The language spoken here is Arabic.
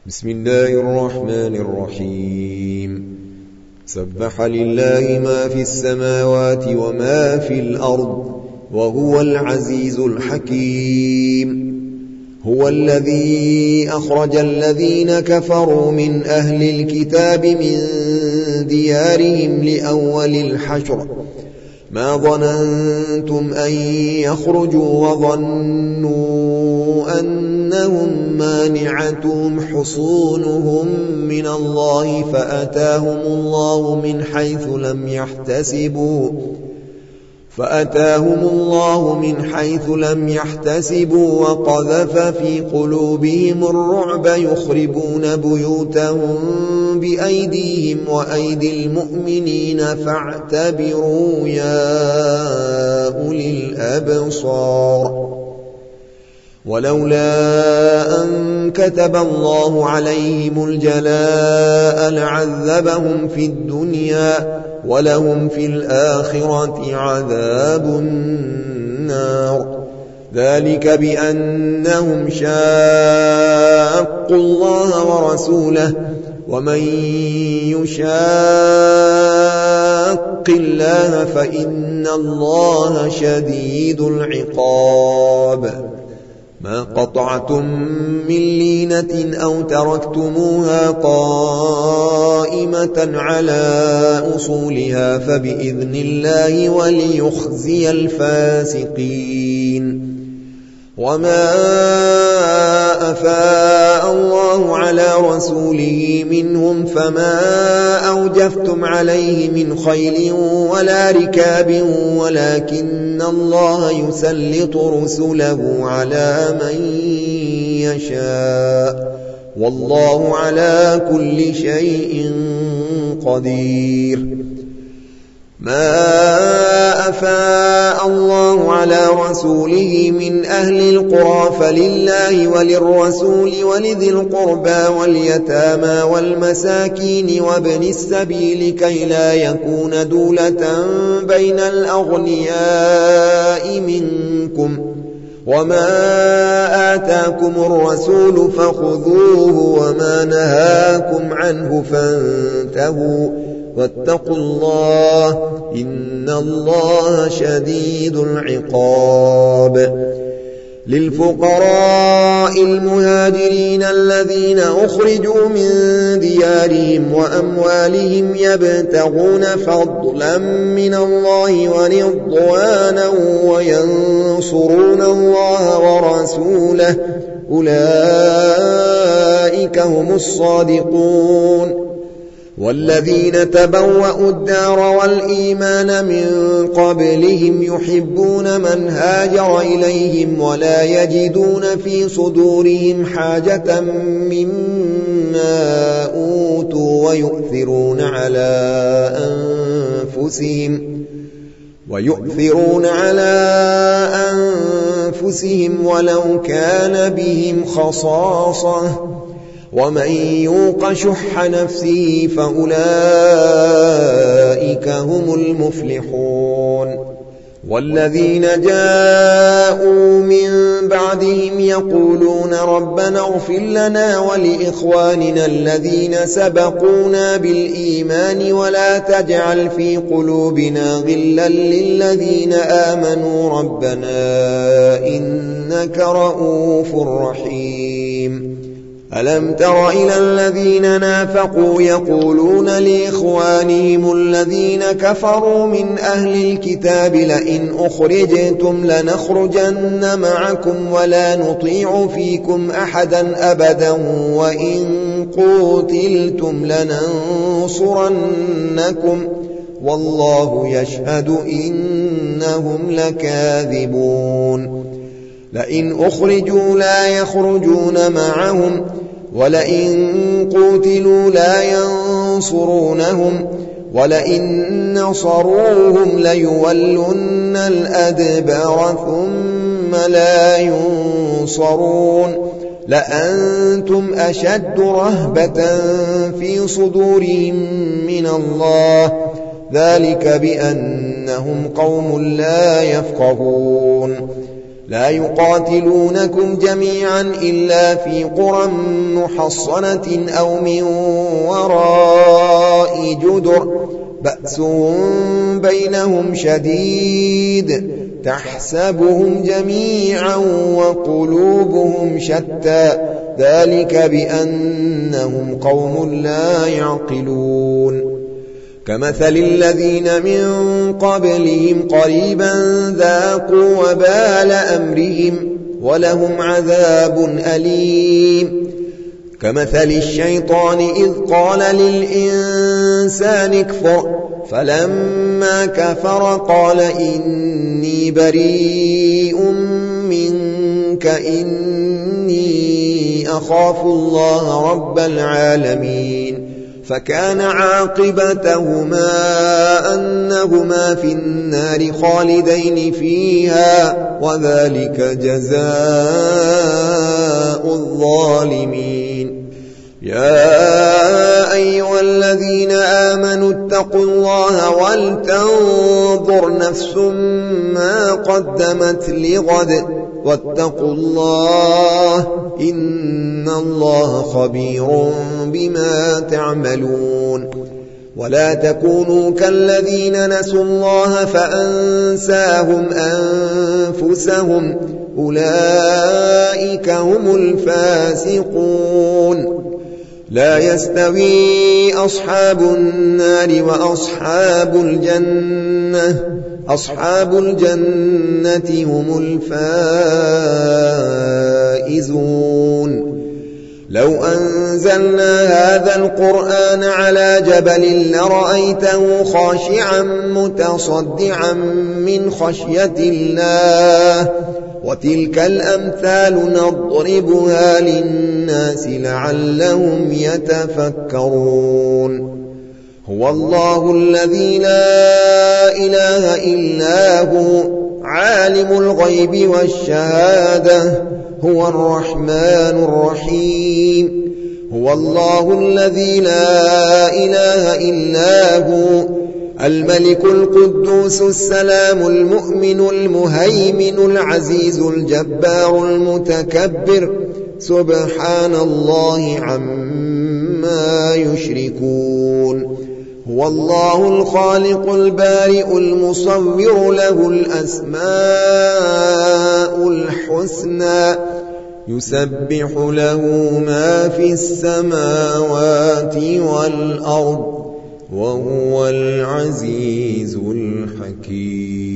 بسم الله الرحمن الرحيم سبح لله ما في السماوات وما في الأرض وهو العزيز الحكيم هو الذي أخرج الذين كفروا من أهل الكتاب من ديارهم لأول الحشر ما ظننتم أن يخرجوا وظنوا أنهم مانعتهم حصونهم من الله فأتاهم الله من حيث لم يحتسبوا وقذف في قلوبهم الرعب يخربون بيوتهم بأيديهم وأيدي المؤمنين فاعتبروا يا أولي الأبصار ولولا أن كتب الله عليهم الجلاء لعذبهم في الدنيا ولهم في الآخرة عذاب النار ذلك بأنهم شاقوا الله ورسوله ومن يشاق الله فإن الله شديد العقاب ما قطعتم من لينة أو تركتموها قائمة على أصولها فبإذن الله وليخزي الفاسقين وما أفاء الله على رسوله منهم فما أوجفتم عليه من خيل ولا ركاب ولكن الله يسلط رسله على من يشاء والله على كل شيء قدير ما أفاء الله على رسوله من أهل القرى فلله وللرسول ولذي القربى واليتامى والمساكين وابن السبيل كي لا يكون دولة بين الأغنياء منكم وما آتاكم الرسول فخذوه وما نهاكم عنه فانتهوا واتقوا الله إن الله شديد العقاب للفقراء المهاجرين الذين أخرجوا من ديارهم وأموالهم يبتغون فضلا من الله ورضوانا وينصرون الله ورسوله أولئك هم الصادقون والذين تبوأوا الدار والإيمان من قبلهم يحبون من هاجر إليهم ولا يجدون في صدورهم حاجة مما أوتوا ويؤثرون على أنفسهم ولو كان بهم خصاصة ومن يوق شح نفسه فأولئك هم المفلحون والذين جاءوا من بعدهم يقولون ربنا اغفر لنا ولإخواننا الذين سبقونا بالإيمان ولا تجعل في قلوبنا غلا للذين آمنوا ربنا إنك رؤوف رحيم ألم تر إلى الذين نافقوا يقولون لإخوانهم الذين كفروا من أهل الكتاب لئن أخرجتم لنخرجن معكم ولا نطيع فيكم أحدا أبدا وإن قتلتم لننصرنكم والله يشهد إنهم لكاذبون لئن أخرجوا لا يخرجون معهم ولئن قتلوا لا ينصرونهم ولئن نصروهم ليولن الأدبار ثم لا ينصرون لأنتم أشد رهبة في صدورهم من الله ذلك بأنهم قوم لا يفقهون لا يقاتلونكم جميعا إلا في قرى محصنة أو من وراء جدر بأس بينهم شديد تحسبهم جميعا وقلوبهم شتى ذلك بأنهم قوم لا يعقلون كمثل الذين من قبلهم قريبا ذاقوا وبال أمرهم ولهم عذاب أليم كمثل الشيطان إذ قال للإنسان اكفر فلما كفر قال إني بريء منك إني أخاف الله رب العالمين فكان عاقبتهما أنهما في النار خالدين فيها وذلك جزاء الظالمين يا أيها الذين آمنوا اتقوا الله ولتنظر نفس ما قدمت لغد واتقوا الله إن الله خبير بما تعملون ولا تكونوا كالذين نسوا الله فأنساهم أنفسهم أولئك هم الفاسقون لا يستوي أصحاب النار وأصحاب الجنة أصحاب الجنة هم الفائزون لو أنزلنا هذا القرآن على جبل لرأيته خاشعا متصدعا من خشية الله وتلك الأمثال نضربها للناس لعلهم يتفكرون هو الله الذي لا إله إلا هو عالم الغيب والشهادة هو الرحمن الرحيم هو الله الذي لا إله إلا هو الملك القدوس السلام المؤمن المهيمن العزيز الجبار المتكبر سبحان الله عما يشركون هو الله الخالق البارئ المصور له الأسماء الحسنى يسبح له ما في السماوات والأرض وهو العزيز الحكيم